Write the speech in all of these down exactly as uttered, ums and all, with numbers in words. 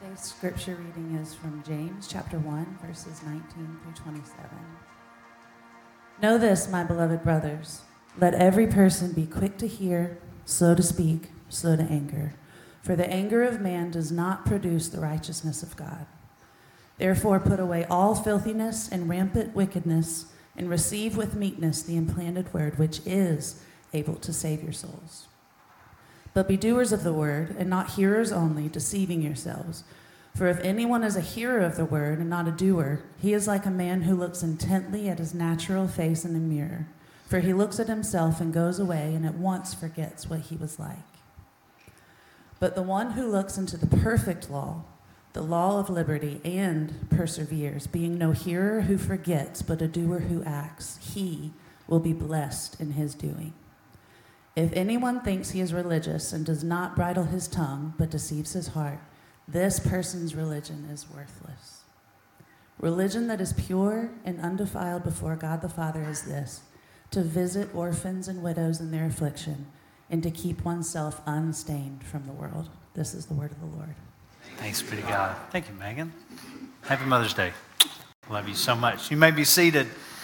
Today's scripture reading is from James chapter one, verses nineteen through twenty-seven. Know this, my beloved brothers. Let every person be quick to hear, slow to speak, slow to anger. For the anger of man does not produce the righteousness of God. Therefore put away all filthiness and rampant wickedness, and receive with meekness the implanted word, which is able to save your souls. But be doers of the word, and not hearers only, deceiving yourselves. For if anyone is a hearer of the word and not a doer, he is like a man who looks intently at his natural face in a mirror. For he looks at himself and goes away and at once forgets what he was like. But the one who looks into the perfect law, the law of liberty, and perseveres, being no hearer who forgets, but a doer who acts, he will be blessed in his doing. If anyone thinks he is religious and does not bridle his tongue, but deceives his heart, this person's religion is worthless. Religion that is pure and undefiled before God the Father is this: to visit orphans and widows in their affliction, and to keep oneself unstained from the world. This is the word of the Lord. Thanks be to God. Thank you, Megan. Happy Mother's Day. Love you so much. You may be seated.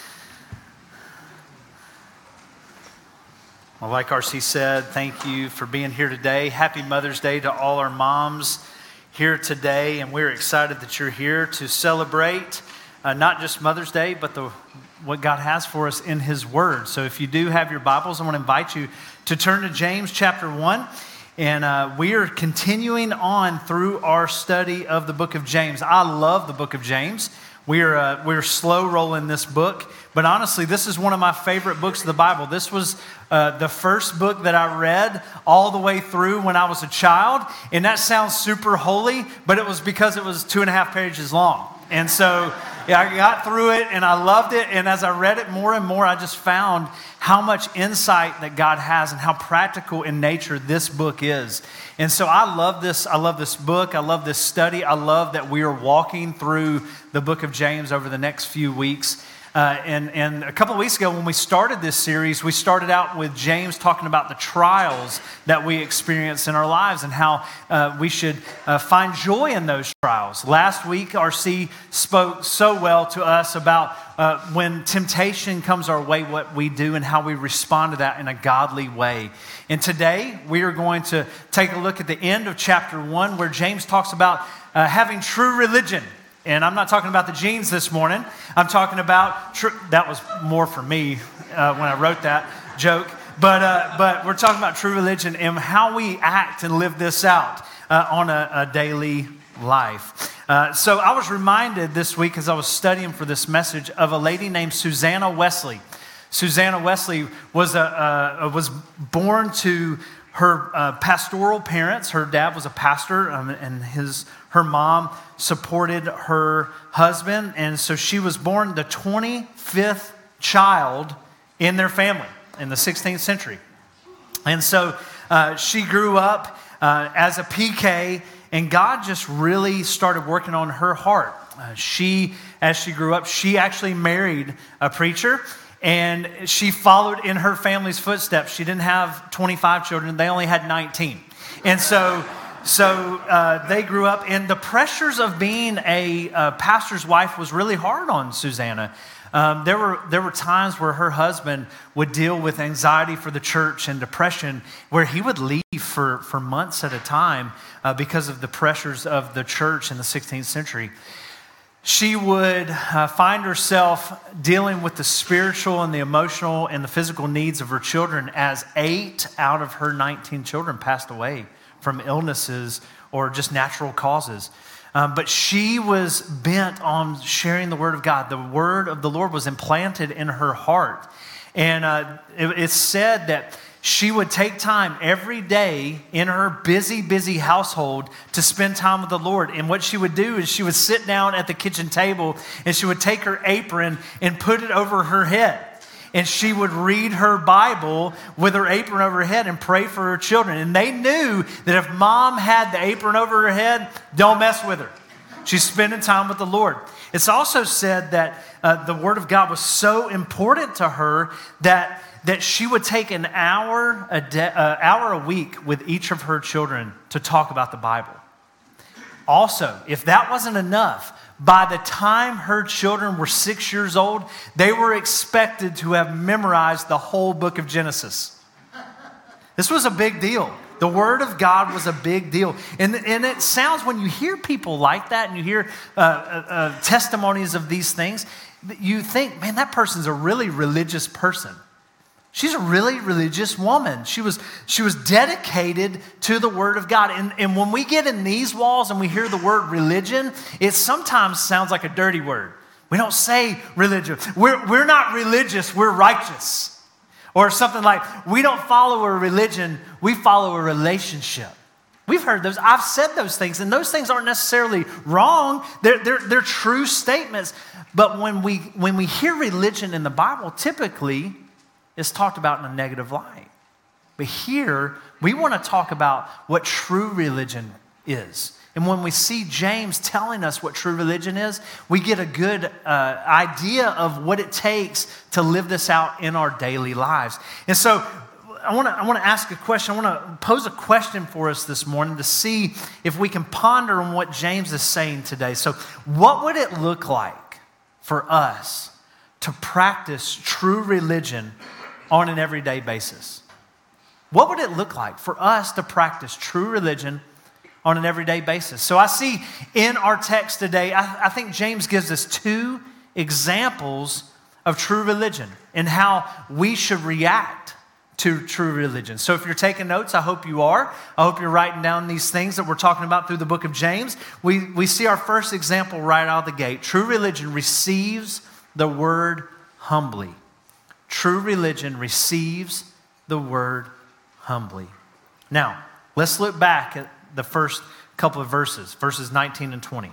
Well, like R C said, thank you for being here today. Happy Mother's Day to all our moms here today. And we're excited that you're here to celebrate uh, not just Mother's Day, but the what God has for us in His Word. So if you do have your Bibles, I want to invite you to turn to James chapter one. And uh, we are continuing on through our study of the book of James. I love the book of James. We're uh, we're slow rolling this book, but honestly, this is one of my favorite books of the Bible. This was uh, the first book that I read all the way through when I was a child, and that sounds super holy, but it was because it was two and a half pages long. And so yeah, I got through it, and I loved it, and as I read it more and more, I just found how much insight that God has and how practical in nature this book is. And so I love this. I love this book. I love this study. I love that we are walking through the book of James over the next few weeks. Uh, and, and a couple of weeks ago when we started this series, we started out with James talking about the trials that we experience in our lives and how uh, we should uh, find joy in those trials. Last week, R C spoke so well to us about uh, when temptation comes our way, what we do and how we respond to that in a godly way. And today, we are going to take a look at the end of chapter one where James talks about uh, having true religion. And I'm not talking about the jeans this morning. I'm talking about, tr- that was more for me uh, when I wrote that joke. But uh, but we're talking about true religion and how we act and live this out uh, on a, a daily life. Uh, so I was reminded this week as I was studying for this message of a lady named Susanna Wesley. Susanna Wesley was a, uh, was born to her uh, pastoral parents. Her dad was a pastor, um, and his her mom supported her husband. And so she was born the twenty-fifth child in their family in the sixteenth century. And so uh, she grew up uh, as a P K, and God just really started working on her heart. Uh, she, as she grew up, she actually married a preacher. And she followed in her family's footsteps. She didn't have twenty-five children. They only had nineteen. And so so uh, they grew up, and the pressures of being a uh, pastor's wife was really hard on Susanna. Um, there were there were times where her husband would deal with anxiety for the church and depression, where he would leave for, for months at a time uh, because of the pressures of the church in the sixteenth century. She would uh, find herself dealing with the spiritual and the emotional and the physical needs of her children as eight out of her nineteen children passed away from illnesses or just natural causes. Um, but she was bent on sharing the word of God. The word of the Lord was implanted in her heart. And uh, it, it's said that she would take time every day in her busy, busy household to spend time with the Lord. And what she would do is she would sit down at the kitchen table and she would take her apron and put it over her head. And she would read her Bible with her apron over her head and pray for her children. And they knew that if mom had the apron over her head, don't mess with her. She's spending time with the Lord. It's also said that uh, the Word of God was so important to her that that she would take an hour a day, uh, hour a week with each of her children to talk about the Bible. Also, if that wasn't enough, by the time her children were six years old, they were expected to have memorized the whole book of Genesis. This was a big deal. The Word of God was a big deal. And, and it sounds, when you hear people like that and you hear uh, uh, uh, testimonies of these things, you think, man, that person's a really religious person. She's a really religious woman. She was, she was dedicated to the Word of God. And, and when we get in these walls and we hear the word religion, it sometimes sounds like a dirty word. We don't say religion. We're, we're not religious, we're righteous. Or something like, we don't follow a religion, we follow a relationship. We've heard those. I've said those things, and those things aren't necessarily wrong. They're, they're, they're true statements. But when we, when we hear religion in the Bible, typically it's talked about in a negative light. But here, we want to talk about what true religion is. And when we see James telling us what true religion is, we get a good uh, idea of what it takes to live this out in our daily lives. And so I want to I want to ask a question. I want to pose a question for us this morning to see if we can ponder on what James is saying today. So what would it look like for us to practice true religion on an everyday basis? What would it look like for us to practice true religion on an everyday basis? So I see in our text today, I, I think James gives us two examples of true religion and how we should react to true religion. So if you're taking notes, I hope you are. I hope you're writing down these things that we're talking about through the book of James. We, we see our first example right out of the gate. True religion receives the word humbly. True religion receives the word humbly. Now, let's look back at the first couple of verses, verses nineteen and twenty.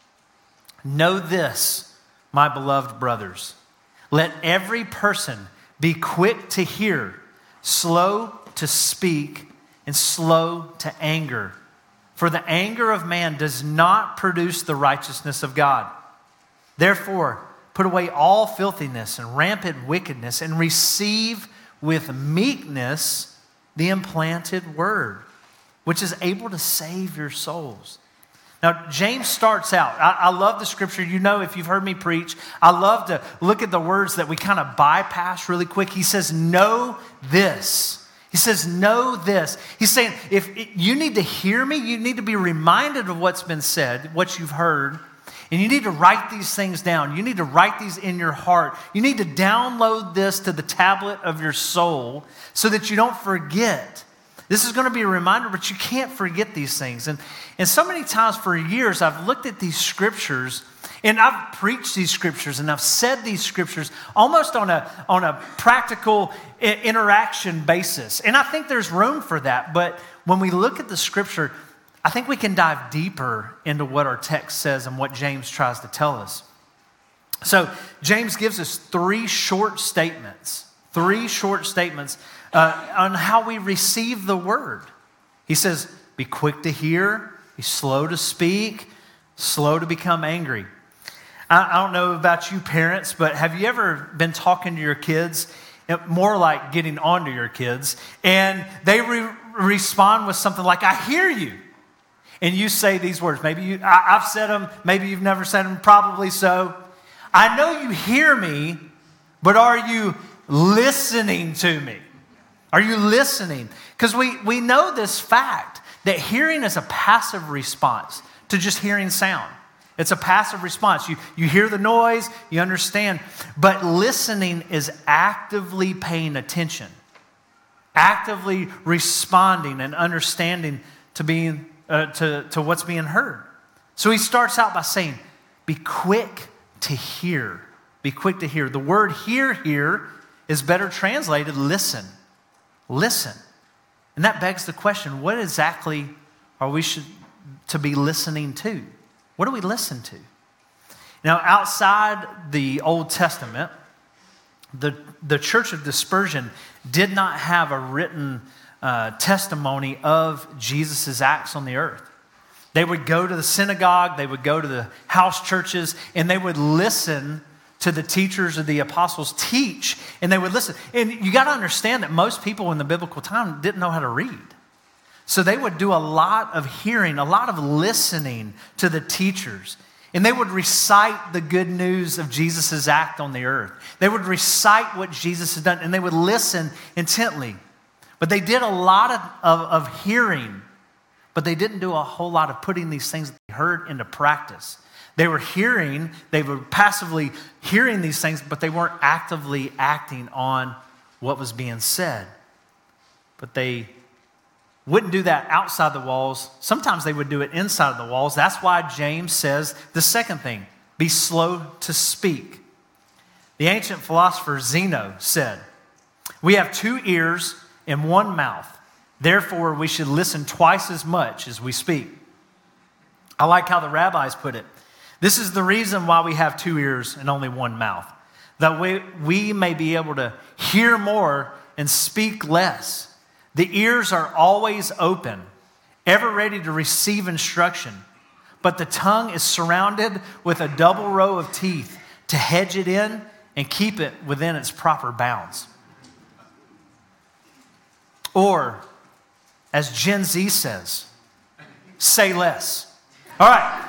Know this, my beloved brothers. Let every person be quick to hear, slow to speak, and slow to anger. For the anger of man does not produce the righteousness of God. Therefore, put away all filthiness and rampant wickedness and receive with meekness the implanted word, which is able to save your souls. Now, James starts out, I, I love the scripture. You know, if you've heard me preach, I love to look at the words that we kind of bypass really quick. He says, know this. He says, know this. He's saying, if it, you need to hear me, you need to be reminded of what's been said, what you've heard, and you need to write these things down. You need to write these in your heart. You need to download this to the tablet of your soul so that you don't forget. This is going to be a reminder, but you can't forget these things. And, and so many times for years, I've looked at these scriptures and I've preached these scriptures and I've said these scriptures almost on a, on a practical I- interaction basis. And I think there's room for that. But when we look at the scripture, I think we can dive deeper into what our text says and what James tries to tell us. So James gives us three short statements, three short statements uh, on how we receive the word. He says, be quick to hear, be slow to speak, slow to become angry. I, I don't know about you parents, but have you ever been talking to your kids, more like getting onto your kids, and they re- respond with something like, I hear you. And you say these words. Maybe you, I, I've said them. Maybe you've never said them. Probably so. I know you hear me, but are you listening to me? Are you listening? Because we, we know this fact that hearing is a passive response to just hearing sound. It's a passive response. You, you hear the noise, you understand. But listening is actively paying attention, actively responding and understanding to being Uh, to, to what's being heard. So he starts out by saying, be quick to hear. Be quick to hear. The word hear here is better translated listen. Listen. And that begs the question, what exactly are we should, to be listening to? What do we listen to? Now, outside the Old Testament, the, the Church of Dispersion did not have a written Uh, testimony of Jesus' acts on the earth. They would go to the synagogue, they would go to the house churches, and they would listen to the teachers of the apostles teach, and they would listen. And you got to understand that most people in the biblical time didn't know how to read. So they would do a lot of hearing, a lot of listening to the teachers. And they would recite the good news of Jesus' act on the earth. They would recite what Jesus has done, and they would listen intently. But they did a lot of, of, of hearing, but they didn't do a whole lot of putting these things that they heard into practice. They were hearing, they were passively hearing these things, but they weren't actively acting on what was being said. But they wouldn't do that outside the walls. Sometimes they would do it inside of the walls. That's why James says the second thing, be slow to speak. The ancient philosopher Zeno said, we have two ears and one mouth. Therefore, we should listen twice as much as we speak. I like how the rabbis put it. This is the reason why we have two ears and only one mouth, that we, we may be able to hear more and speak less. The ears are always open, ever ready to receive instruction, but the tongue is surrounded with a double row of teeth to hedge it in and keep it within its proper bounds. Or, as Gen Z says, say less. All right.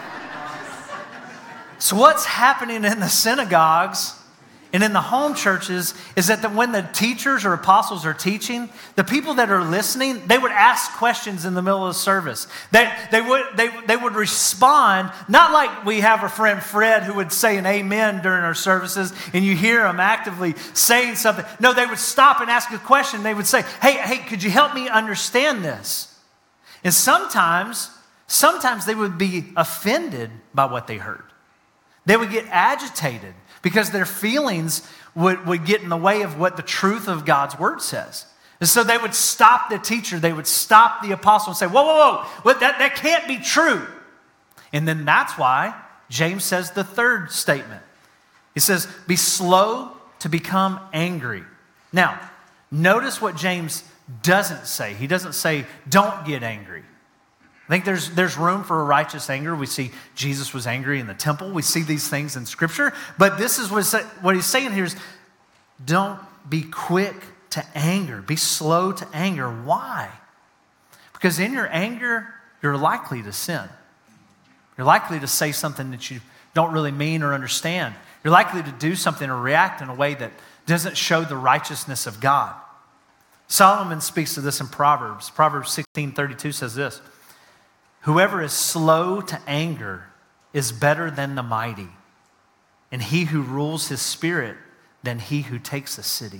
So what's happening in the synagogues and in the home churches is that the, when the teachers or apostles are teaching, the people that are listening, they would ask questions in the middle of the service. They, they, would, they, they would respond, not like we have a friend Fred who would say an amen during our services and you hear him actively saying something. No, they would stop and ask a question. They would say, hey, hey, could you help me understand this? And sometimes, sometimes they would be offended by what they heard. They would get agitated because their feelings would, would get in the way of what the truth of God's word says. And so they would stop the teacher, they would stop the apostle and say, whoa, whoa, whoa, that, that can't be true. And then that's why James says the third statement. He says, be slow to become angry. Now, notice what James doesn't say. He doesn't say, don't get angry. I think there's, there's room for a righteous anger. We see Jesus was angry in the temple. We see these things in Scripture. But this is what, what he's saying here is, don't be quick to anger. Be slow to anger. Why? Because in your anger, you're likely to sin. You're likely to say something that you don't really mean or understand. You're likely to do something or react in a way that doesn't show the righteousness of God. Solomon speaks to this in Proverbs. Proverbs sixteen thirty-two says this, whoever is slow to anger is better than the mighty, and he who rules his spirit than he who takes a city.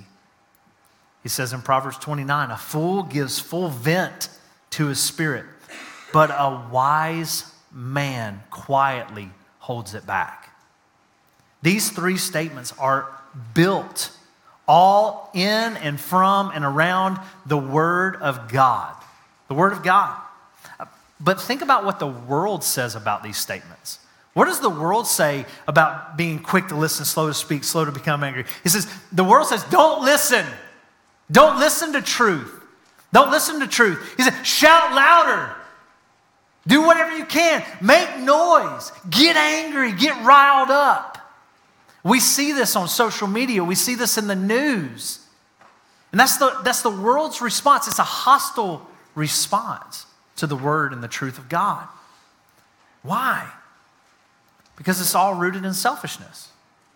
He says in Proverbs twenty-nine, a fool gives full vent to his spirit, but a wise man quietly holds it back. These three statements are built all in and from and around the Word of God. The Word of God. But think about what the world says about these statements. What does the world say about being quick to listen, slow to speak, slow to become angry? He says, the world says, don't listen. Don't listen to truth. Don't listen to truth. He said, shout louder. Do whatever you can. Make noise. Get angry. Get riled up. We see this on social media. We see this in the news. And that's the, that's the world's response. It's a hostile response to the word and the truth of God. Why? Because it's all rooted in selfishness.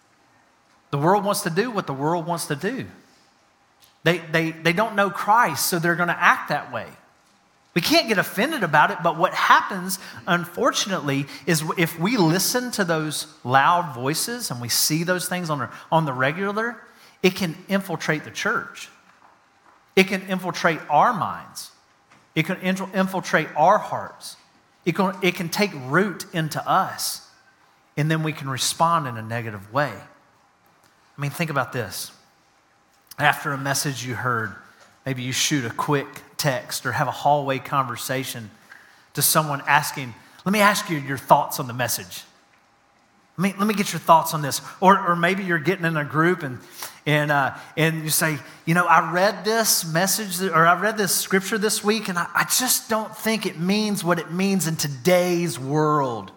The world wants to do what the world wants to do. They, they, they don't know Christ, so they're going to act that way. We can't get offended about it, but what happens, unfortunately, is if we listen to those loud voices and we see those things on, on the regular, it can infiltrate the church. It can infiltrate our minds. It can infiltrate our hearts. It can, it can take root into us, and then we can respond in a negative way. I mean, think about this. After a message you heard, maybe you shoot a quick text or have a hallway conversation to someone asking, let me ask you your thoughts on the message. Let me, let me get your thoughts on this. Or, or maybe you're getting in a group and, and, uh, and you say, you know, I read this message or I read this scripture this week and I, I just don't think it means what it means in today's world.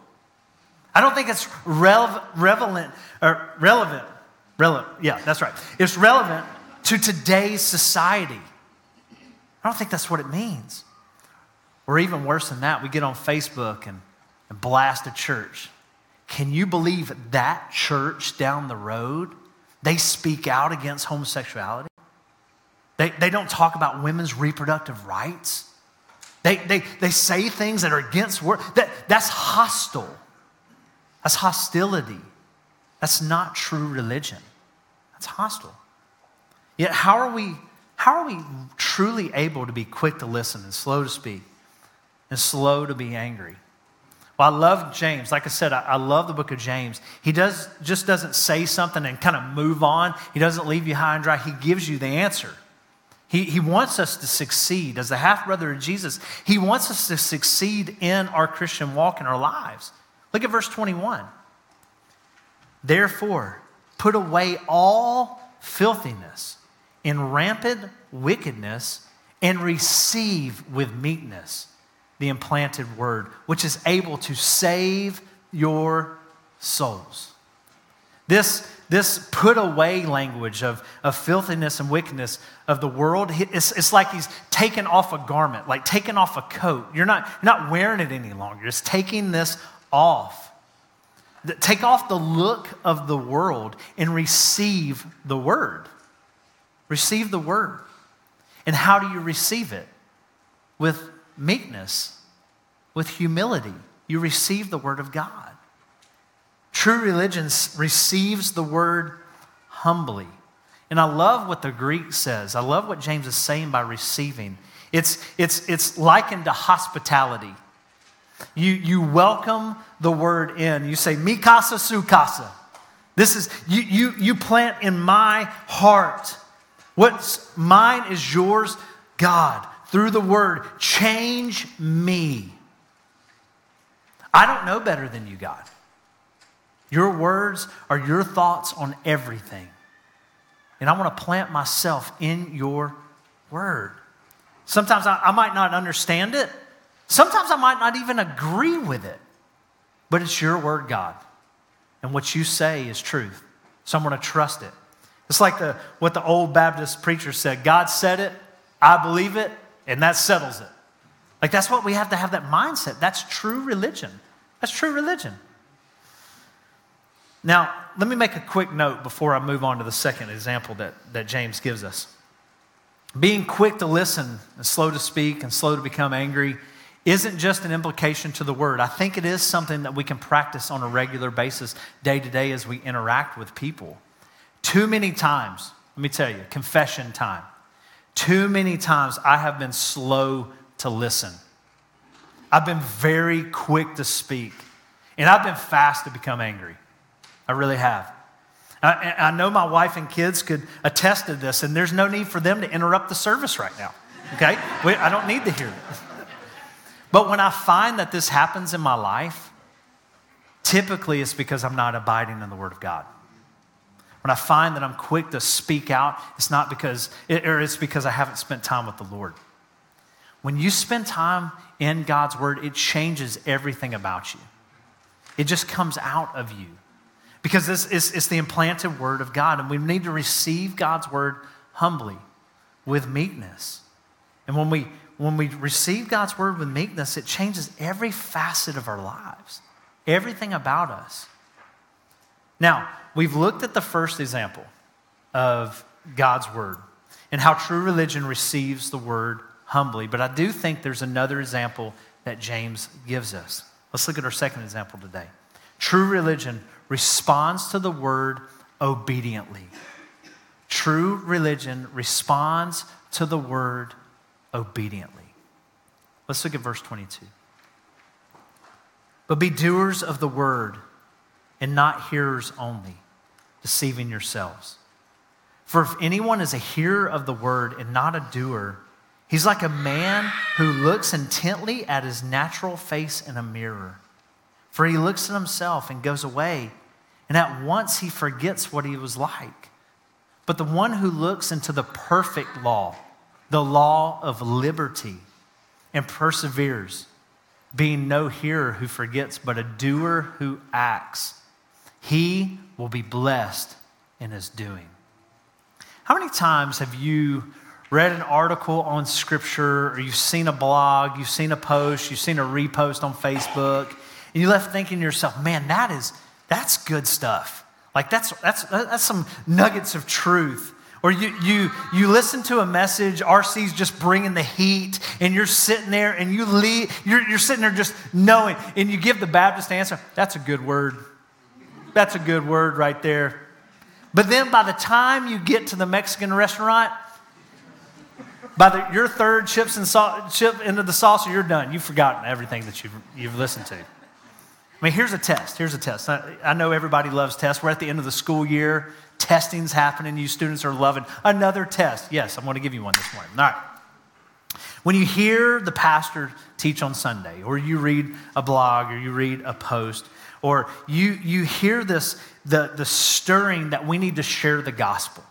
I don't think it's rev- relevant, or relevant, relevant, yeah, that's right. It's relevant to today's society. I don't think that's what it means. Or even worse than that, we get on Facebook and, and blast a church. Can you believe that church down the road, they speak out against homosexuality? They, they don't talk about women's reproductive rights. They, they, they say things that are against word. That, that's hostile. That's hostility. That's not true religion. That's hostile. Yet how are we, how are we truly able to be quick to listen and slow to speak and slow to be angry? Well, I love James. Like I said, I, I love the book of James. He does just doesn't say something and kind of move on. He doesn't leave you high and dry. He gives you the answer. He, he wants us to succeed. As the half-brother of Jesus, he wants us to succeed in our Christian walk in our lives. Look at verse twenty-one. Therefore, put away all filthiness and rampant wickedness and receive with meekness the implanted word, which is able to save your souls. This, this put away language of, of filthiness and wickedness of the world, it's, it's like he's taken off a garment, like taking off a coat. You're not, you're not wearing it any longer. You're just taking this off. Take off the look of the world and receive the word. Receive the word. And how do you receive it? With meekness, with humility. You receive the word of God. True religion receives the word humbly. And I love what the Greek says. I love what James is saying by receiving. It's, it's, it's likened to hospitality. You, you welcome the word in. You say, mi casa, su casa. This is, you, you, you plant in my heart. What's mine is yours, God. Through the word, change me. I don't know better than you, God. Your words are your thoughts on everything. And I want to plant myself in your word. Sometimes I, I might not understand it. Sometimes I might not even agree with it. But it's your word, God. And what you say is truth. So I'm going to trust it. It's like the, what the old Baptist preacher said. God said it, I believe it, and that settles it. Like that's what we have to have, that mindset. That's true religion. That's true religion. Now, let me make a quick note before I move on to the second example that, that James gives us. Being quick to listen and slow to speak and slow to become angry isn't just an implication to the word. I think it is something that we can practice on a regular basis, day to day, as we interact with people. Too many times, let me tell you, confession time. Too many times I have been slow to listen. I've been very quick to speak. And I've been fast to become angry. I really have. I, I know my wife and kids could attest to this, and there's no need for them to interrupt the service right now. Okay? We, I don't need to hear it. But when I find that this happens in my life, typically it's because I'm not abiding in the Word of God. When I find that I'm quick to speak out, it's not because, it, or it's because I haven't spent time with the Lord. When you spend time in God's Word, it changes everything about you. It just comes out of you. Because this is it's the implanted Word of God, and we need to receive God's Word humbly, with meekness. And when we when we receive God's Word with meekness, it changes every facet of our lives, everything about us. Now, we've looked at the first example of God's Word and how true religion receives the Word humbly, but I do think there's another example that James gives us. Let's look at our second example today. True religion responds to the word obediently. True religion responds to the word obediently. Let's look at verse twenty-two. But be doers of the word and not hearers only, deceiving yourselves. For if anyone is a hearer of the word and not a doer, he's like a man who looks intently at his natural face in a mirror. For he looks at himself and goes away, and at once he forgets what he was like. But the one who looks into the perfect law, the law of liberty, and perseveres, being no hearer who forgets, but a doer who acts, he will be blessed in his doing. How many times have you read an article on Scripture, or you've seen a blog, you've seen a post, you've seen a repost on Facebook, and you left thinking to yourself, man, that is, that's good stuff. Like that's, that's, that's some nuggets of truth. Or you, you, you listen to a message, R C's just bringing the heat, and you're sitting there and you leave, you're, you're sitting there just knowing, and you give the Baptist answer, that's a good word. That's a good word right there. But then by the time you get to the Mexican restaurant, by the, your third chips and salt, chip into the salsa, you're done. You've forgotten everything that you've, you've listened to. I mean, here's a test. Here's a test. I, I know everybody loves tests. We're at the end of the school year. Testing's happening. You students are loving another test. Yes, I'm going to give you one this morning. All right. When you hear the pastor teach on Sunday, or you read a blog, or you read a post, or you, you hear this, the, the stirring that we need to share the gospel,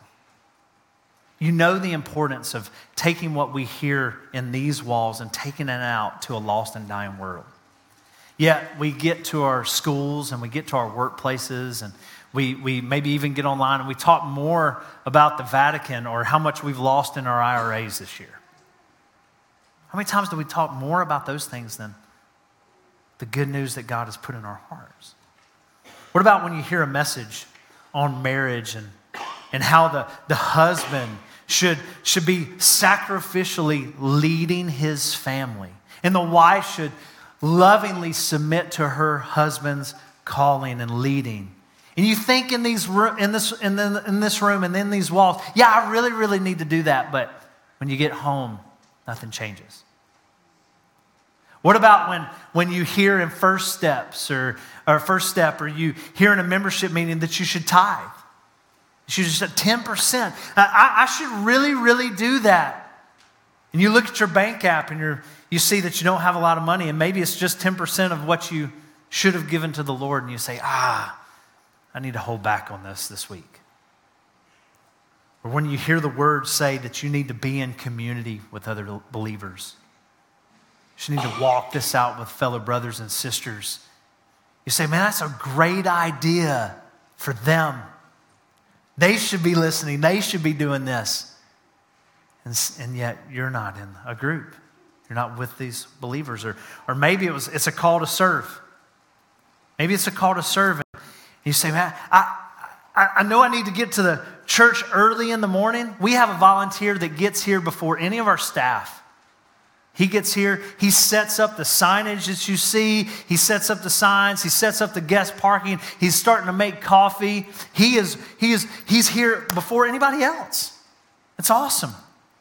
you know the importance of taking what we hear in these walls and taking it out to a lost and dying world. Yet we get to our schools and we get to our workplaces, and we, we maybe even get online and we talk more about the Vatican or how much we've lost in our I R As this year. How many times do we talk more about those things than the good news that God has put in our hearts? What about when you hear a message on marriage and, and how the, the husband should, should be sacrificially leading his family, and the wife should lovingly submit to her husband's calling and leading? And you think in these in this in, the, in this room and in these walls, yeah, I really, really need to do that. But when you get home, nothing changes. What about when, when you hear in First Steps or, or First Step, or you hear in a membership meeting that you should tithe? You should just ten percent. I, I should really, really do that. And you look at your bank app and you're, you see that you don't have a lot of money, and maybe it's just ten percent of what you should have given to the Lord, and you say, ah, I need to hold back on this this week. Or when you hear the word say that you need to be in community with other believers, you need to walk this out with fellow brothers and sisters. You say, man, that's a great idea for them. They should be listening. They should be doing this. And, and yet you're not in a group. You're not with these believers. Or, or maybe it was, it's a call to serve. Maybe it's a call to serve. And you say, man, I, I, I know I need to get to the church early in the morning. We have a volunteer that gets here before any of our staff. He gets here, he sets up the signage that you see, he sets up the signs, he sets up the guest parking, he's starting to make coffee. He is, he is, he's here before anybody else. It's awesome.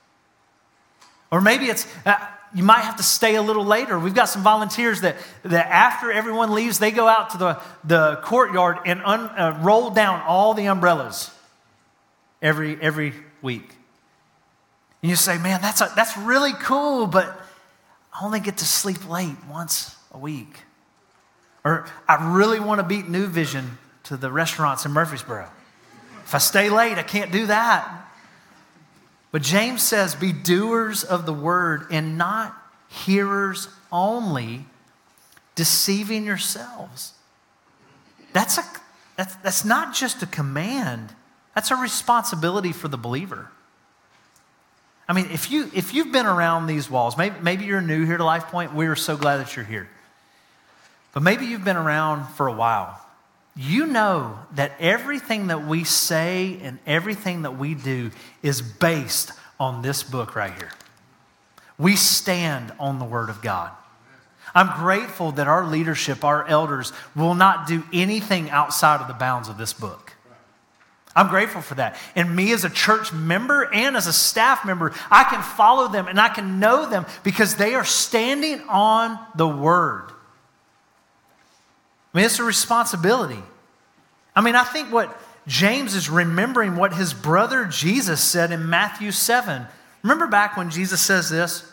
Or maybe it's, uh, you might have to stay a little later. We've got some volunteers that, that after everyone leaves, they go out to the, the courtyard and un, uh, roll down all the umbrellas every, every week. And you say, man, that's, a, that's really cool, but I only get to sleep late once a week. Or I really want to beat New Vision to the restaurants in Murfreesboro. If I stay late, I can't do that. But James says, be doers of the word and not hearers only, deceiving yourselves. That's, a, that's, that's not just a command. That's a responsibility for the believer. I mean, if, you, if you've been around these walls, maybe, maybe you're new here to Life Point. We are so glad that you're here. But maybe you've been around for a while. You know that everything that we say and everything that we do is based on this book right here. We stand on the Word of God. I'm grateful that our leadership, our elders, will not do anything outside of the bounds of this book. I'm grateful for that. And me as a church member and as a staff member, I can follow them and I can know them because they are standing on the Word. I mean, it's a responsibility. I mean, I think what James is remembering what his brother Jesus said in Matthew seven. Remember back when Jesus says this?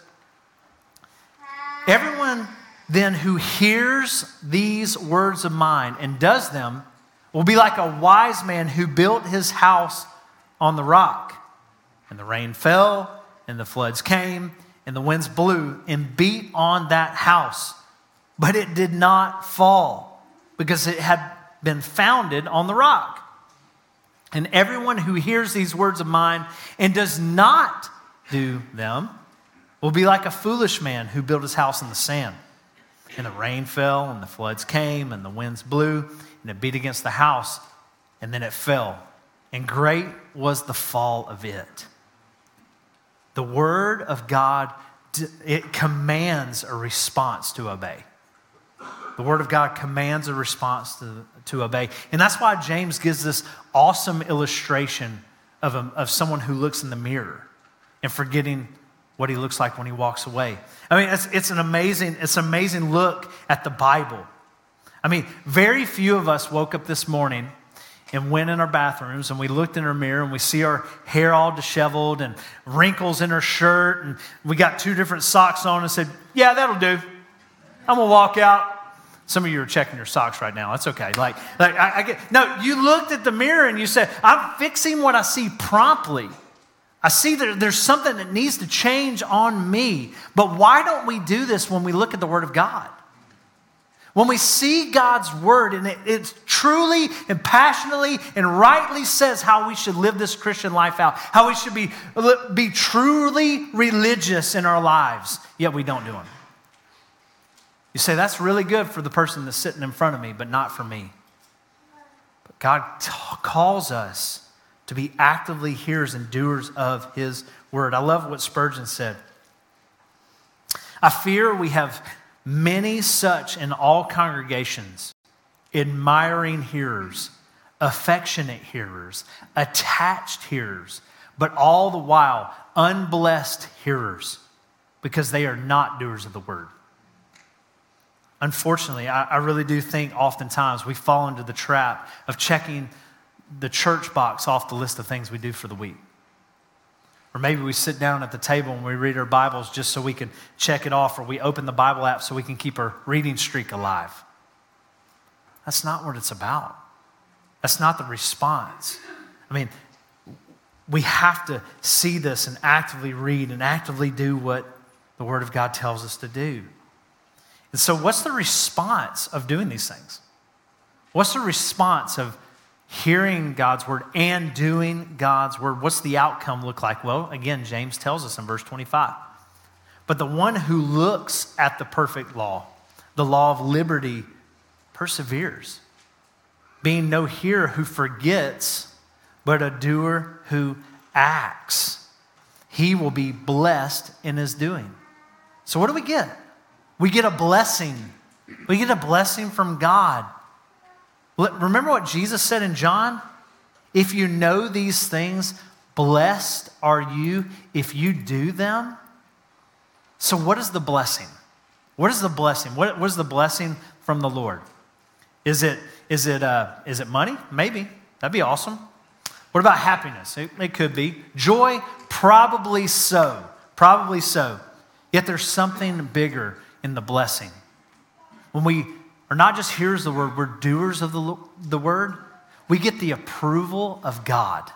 Everyone then who hears these words of mine and does them will be like a wise man who built his house on the rock. And the rain fell, and the floods came, and the winds blew and beat on that house. But it did not fall, because it had been founded on the rock. And everyone who hears these words of mine and does not do them. We'll be like a foolish man who built his house in the sand. And the rain fell, and the floods came, and the winds blew, and it beat against the house, and then it fell. And great was the fall of it. The word of God, it commands a response to obey. The word of God commands a response to, to obey. And that's why James gives this awesome illustration of, a, of someone who looks in the mirror and forgetting what he looks like when he walks away. I mean, it's, it's an amazing, it's an amazing look at the Bible. I mean, very few of us woke up this morning and went in our bathrooms and we looked in our mirror and we see our hair all disheveled and wrinkles in our shirt and we got two different socks on and said, yeah, that'll do. I'm gonna walk out. Some of you are checking your socks right now. That's okay. Like, like I, I get, no, you looked at the mirror and you said, I'm fixing what I see promptly. I see that there's something that needs to change on me. But why don't we do this when we look at the Word of God? When we see God's Word and it, it truly and passionately and rightly says how we should live this Christian life out, how we should be, be truly religious in our lives, yet we don't do them. You say, that's really good for the person that's sitting in front of me, but not for me. But God t- calls us to be actively hearers and doers of His Word. I love what Spurgeon said. I fear we have many such in all congregations, admiring hearers, affectionate hearers, attached hearers, but all the while unblessed hearers, because they are not doers of the Word. Unfortunately, I, I really do think oftentimes we fall into the trap of checking the church box off the list of things we do for the week. Or maybe we sit down at the table and we read our Bibles just so we can check it off, or we open the Bible app so we can keep our reading streak alive. That's not what it's about. That's not the response. I mean, we have to see this and actively read and actively do what the Word of God tells us to do. And so what's the response of doing these things? What's the response of hearing God's Word and doing God's Word? What's the outcome look like? Well, again, James tells us in verse twenty-five. But the one who looks at the perfect law, the law of liberty, perseveres, being no hearer who forgets, but a doer who acts. He will be blessed in his doing. So what do we get? We get a blessing. We get a blessing from God. Remember what Jesus said in John? If you know these things, blessed are you if you do them. So what is the blessing? What is the blessing? What, what is the blessing from the Lord? Is it, is it, uh, is it money? Maybe. That'd be awesome. What about happiness? It, it could be. Joy? Probably so. Probably so. Yet there's something bigger in the blessing. When we are not just hearers of the Word, we're doers of the, the Word, we get the approval of God.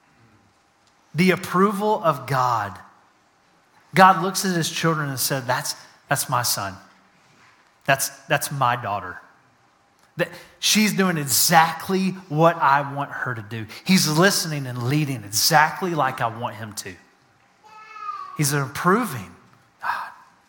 The approval of God. God looks at His children and said, that's, that's my son. That's, that's my daughter. That she's doing exactly what I want her to do. He's listening and leading exactly like I want him to. He's approving. God.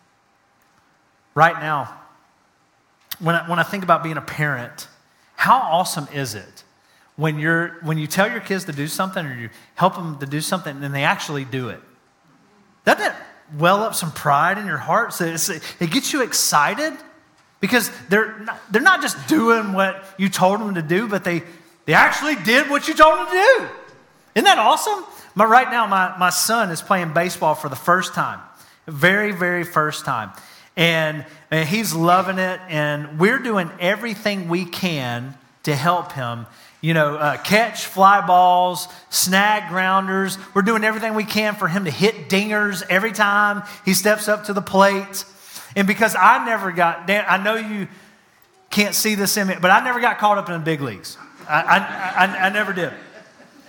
Right now, when I, when I think about being a parent, how awesome is it when you're when you tell your kids to do something or you help them to do something and they actually do it? Doesn't it well up some pride in your heart? So it's, it gets you excited because they're not, they're not just doing what you told them to do, but they they actually did what you told them to do. Isn't that awesome? My, right now, my, my son is playing baseball for the first time. Very, very first time. And, and he's loving it, and we're doing everything we can to help him. You know, uh, catch fly balls, snag grounders. We're doing everything we can for him to hit dingers every time he steps up to the plate. And because I never got, Dan, I know you can't see this in me, but I never got caught up in the big leagues. I, I, I, I never did.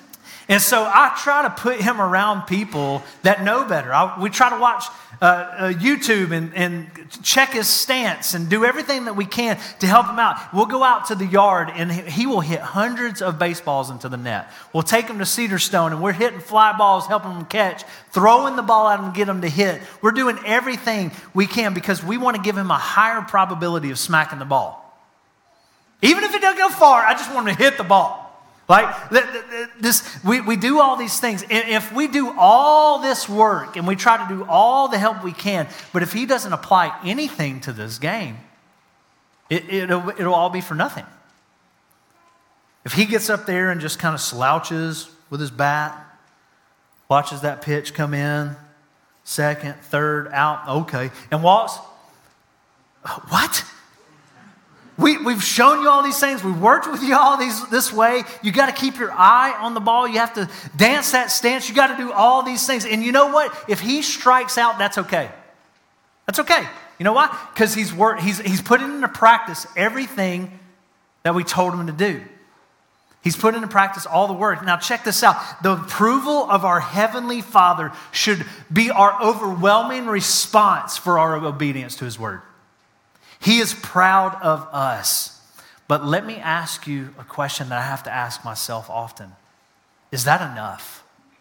And so I try to put him around people that know better. I, we try to watch uh, uh, YouTube and, and check his stance and do everything that we can to help him out. We'll go out to the yard and he, he will hit hundreds of baseballs into the net. We'll take him to Cedar Stone and we're hitting fly balls, helping him catch, throwing the ball at him, get him to hit. We're doing everything we can because we want to give him a higher probability of smacking the ball. Even if it doesn't go far, I just want him to hit the ball. Like this, we, we do all these things. If we do all this work and we try to do all the help we can, but if he doesn't apply anything to this game, it, it'll, it'll all be for nothing. If he gets up there and just kind of slouches with his bat, watches that pitch come in, second, third, out, okay, and walks, what? We, we've shown you all these things. We've worked with you all these, this way. You got to keep your eye on the ball. You have to dance that stance. You got to do all these things. And you know what? If he strikes out, that's okay. That's okay. You know why? Because he's worked, he's, he's putting into practice everything that we told him to do. He's put into practice all the work. Now check this out. The approval of our Heavenly Father should be our overwhelming response for our obedience to His word. He is proud of us. But let me ask you a question that I have to ask myself often. Is that enough?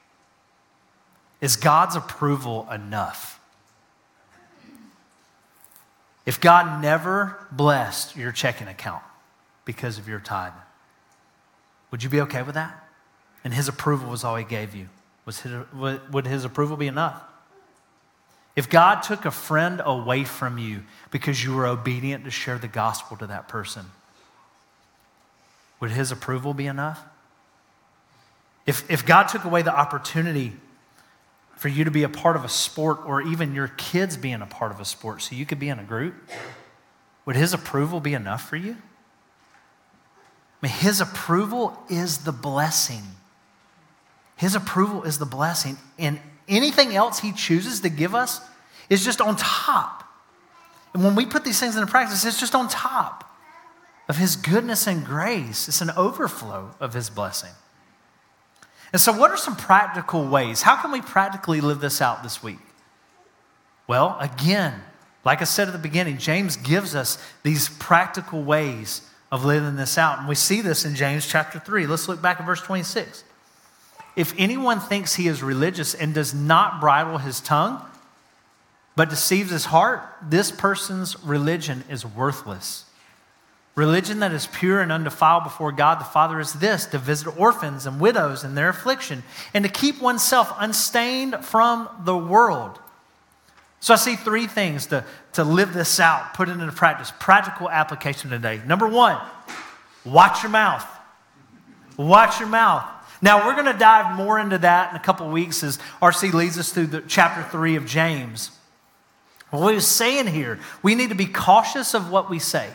Is God's approval enough? If God never blessed your checking account because of your tithe, would you be okay with that? And His approval was all He gave you. Was his, would His approval be enough? If God took a friend away from you because you were obedient to share the gospel to that person, would His approval be enough? If, if God took away the opportunity for you to be a part of a sport or even your kids being a part of a sport so you could be in a group, would His approval be enough for you? I mean, His approval is the blessing. His approval is the blessing. And anything else He chooses to give us is just on top. And when we put these things into practice, it's just on top of His goodness and grace. It's an overflow of His blessing. And so what are some practical ways? How can we practically live this out this week? Well, again, like I said at the beginning, James gives us these practical ways of living this out. And we see this in James chapter three. Let's look back at verse twenty-six. If anyone thinks he is religious and does not bridle his tongue, but deceives his heart, this person's religion is worthless. Religion that is pure and undefiled before God the Father is this: to visit orphans and widows in their affliction, and to keep oneself unstained from the world. So I see three things to, to live this out, put it into practice. Practical application today. Number one, watch your mouth. Watch your mouth. Now, we're going to dive more into that in a couple of weeks as R C leads us through the chapter three of James. What he was saying here, we need to be cautious of what we say.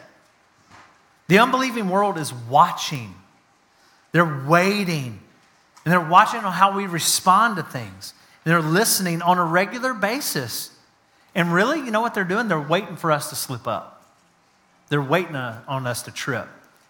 The unbelieving world is watching. They're waiting. And they're watching on how we respond to things. And they're listening on a regular basis. And really, you know what they're doing? They're waiting for us to slip up. They're waiting on us to trip.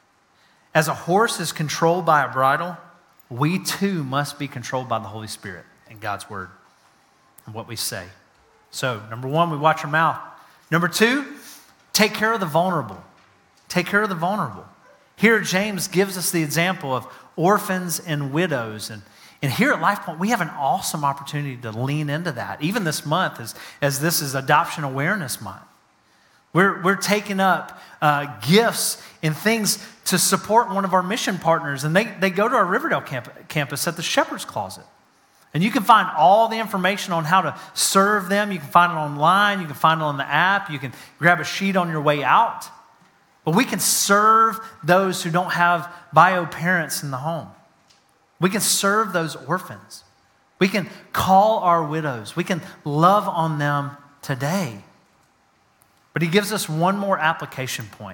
As a horse is controlled by a bridle, we too must be controlled by the Holy Spirit and God's word and what we say. So, number one, we watch our mouth. Number two, take care of the vulnerable. Take care of the vulnerable. Here, James gives us the example of orphans and widows. And, and here at LifePoint, we have an awesome opportunity to lean into that. Even this month, as, as this is Adoption Awareness Month. We're, we're taking up uh, gifts and things to support one of our mission partners. And they, they go to our Riverdale camp, campus at the Shepherd's Closet. And you can find all the information on how to serve them. You can find it online. You can find it on the app. You can grab a sheet on your way out. But we can serve those who don't have bio parents in the home. We can serve those orphans. We can call our widows. We can love on them today. But he gives us one more application point.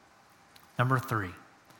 Number three,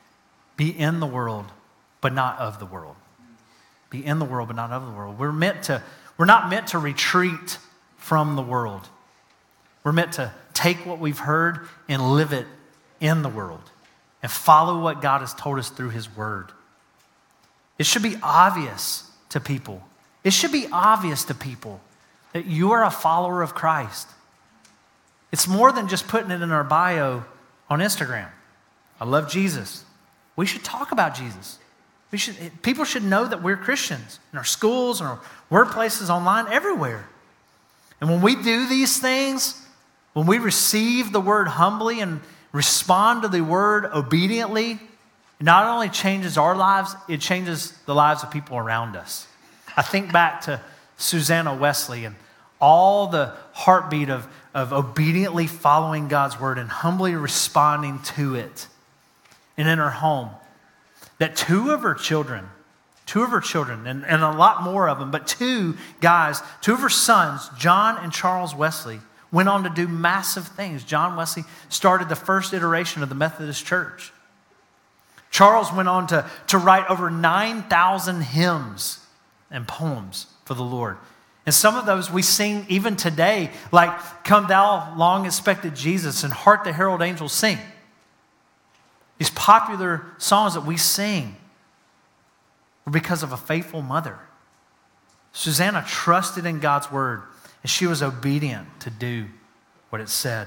be in the world, but not of the world. Be in the world, but not of the world. We're meant to, we're not meant to retreat from the world. We're meant to take what we've heard and live it in the world and follow what God has told us through his word. It should be obvious to people. It should be obvious to people that you are a follower of Christ. It's more than just putting it in our bio on Instagram. I love Jesus. We should talk about Jesus. We should, people should know that we're Christians in our schools, in our workplaces, online, everywhere. And when we do these things, when we receive the word humbly and respond to the word obediently, it not only changes our lives, it changes the lives of people around us. I think back to Susanna Wesley and all the heartbeat of, of obediently following God's word and humbly responding to it. And in her home, that two of her children, two of her children, and, and a lot more of them, but two guys, two of her sons, John and Charles Wesley, went on to do massive things. John Wesley started the first iteration of the Methodist Church. Charles went on to, to write over nine thousand hymns and poems for the Lord. And some of those we sing even today, like Come Thou Long Expected Jesus and Hark the Herald Angels Sing. These popular songs that we sing were because of a faithful mother. Susanna trusted in God's word, and she was obedient to do what it said.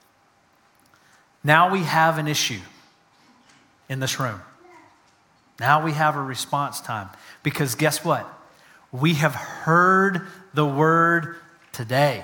Now we have an issue in this room. Now we have a response time. Because guess what? We have heard the word today.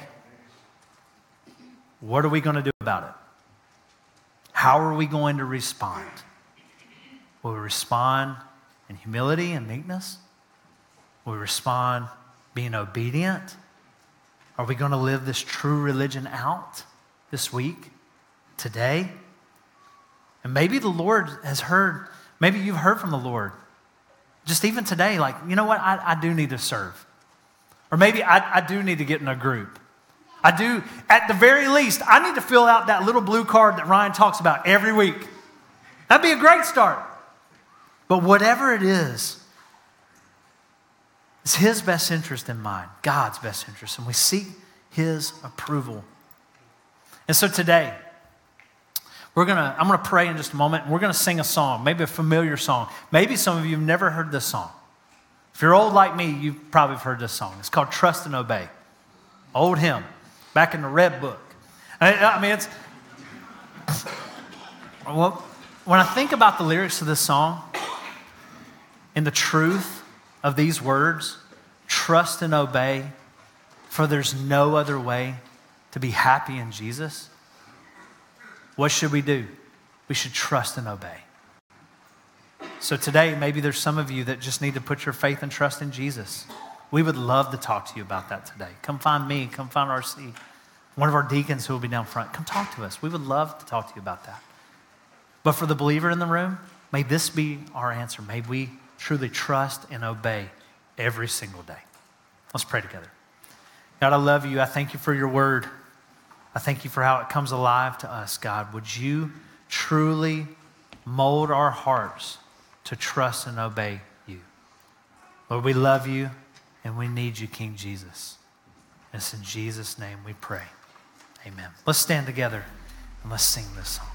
What are we going to do about it? How are we going to respond? Will we respond in humility and meekness? Will we respond being obedient? Are we going to live this true religion out this week, today? And maybe the Lord has heard, maybe you've heard from the Lord. Just even today, like, you know what, I, I do need to serve. Or maybe I, I do need to get in a group. I do, at the very least, I need to fill out that little blue card that Ryan talks about every week. That'd be a great start. But whatever it is, it's His best interest in mind, God's best interest, and we seek His approval. And so today, we're gonna, I'm gonna pray in just a moment, and we're gonna sing a song, maybe a familiar song. Maybe some of you have never heard this song. If you're old like me, you probably have heard this song. It's called Trust and Obey. Old hymn, back in the Red Book. I, I mean, it's, well, when I think about the lyrics of this song and the truth of these words, trust and obey, for there's no other way to be happy in Jesus, what should we do? We should trust and obey. So today, maybe there's some of you that just need to put your faith and trust in Jesus. We would love to talk to you about that today. Come find me, come find R C, one of our deacons who will be down front. Come talk to us. We would love to talk to you about that. But for the believer in the room, may this be our answer. May we truly trust and obey every single day. Let's pray together. God, I love you. I thank you for your word. I thank you for how it comes alive to us, God. Would you truly mold our hearts to trust and obey you? Lord, we love you and we need you, King Jesus. And it's in Jesus' name we pray. Amen. Let's stand together and let's sing this song.